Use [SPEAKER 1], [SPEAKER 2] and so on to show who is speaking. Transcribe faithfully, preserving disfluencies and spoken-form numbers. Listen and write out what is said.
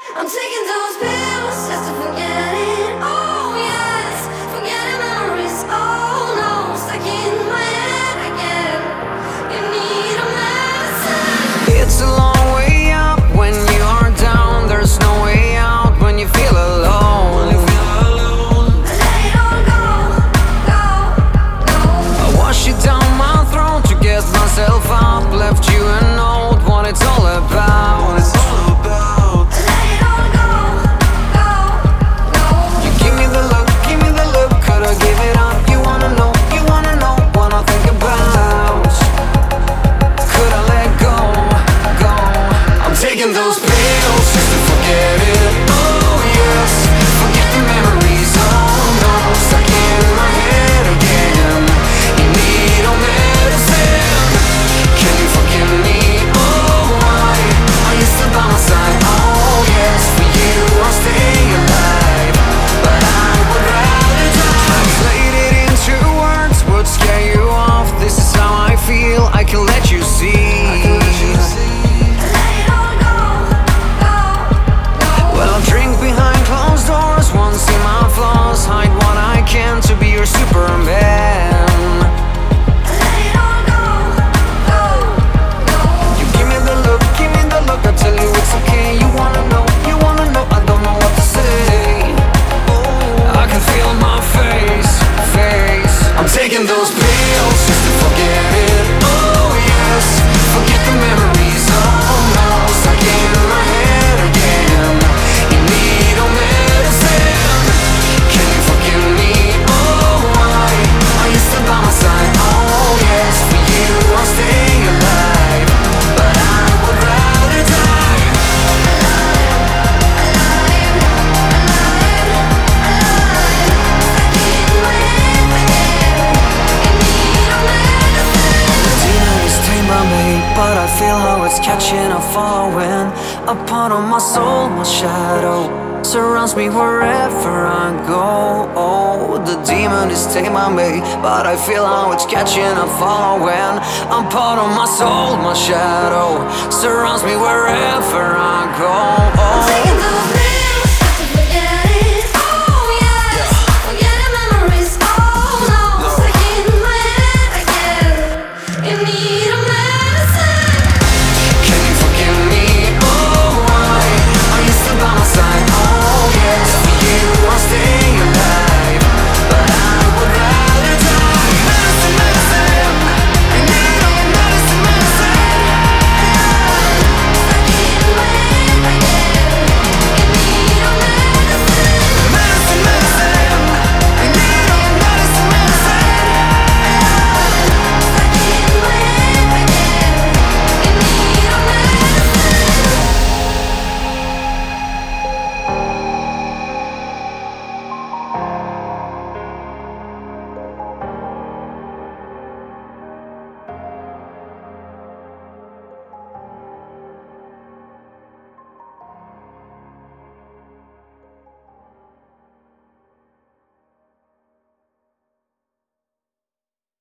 [SPEAKER 1] I'm taking those pills just to forget it. Oh yes, forgetting memories. Oh no, stuck in my head again. You need a medicine.
[SPEAKER 2] It's a long way up when you are down. There's no way out when you feel alone.
[SPEAKER 1] Let it all go, go, go.
[SPEAKER 2] I washed it down my throat to get myself up. Left you a note, what it's all about.
[SPEAKER 1] Let it all go, go, go.
[SPEAKER 2] You give me the look, give me the look. Could I give it up? You wanna know, you wanna know what I think about. Could I let go, go? I'm taking those pills just to forget it. Oh yes, forget the memories. Oh no, stuck in my head again. You need a medicine. Can you forgive me? Oh why are you still by my side? Oh yes, for you I'll stay alive, but I would rather die. Translate it into words would scare you off. This is how I feel, I can let you see.
[SPEAKER 1] Let it all go, go, go.
[SPEAKER 2] Well, I'll drink behind closed doors, won't see my flaws, hide what I can to be your Superman.
[SPEAKER 1] Let it all go, go, go.
[SPEAKER 2] You give me the look, give me the look, I tell you it's okay. You wanna know, you wanna know, I don't know what to say. I can feel my face, face. I'm taking those pills just to forget it. Oh yes, forget the memories. Oh no, stuck in my head again. You need a medicine. Can you forgive me? Oh why are you still by my side? Oh yes, for you I'll stay alive, but I would rather die. But I feel how it's catching and following. A part of my soul, my shadow surrounds me wherever I go. Oh, the demon is taking my me, but I feel how it's catching and following. A part of my soul, my shadow surrounds me wherever I go. Oh,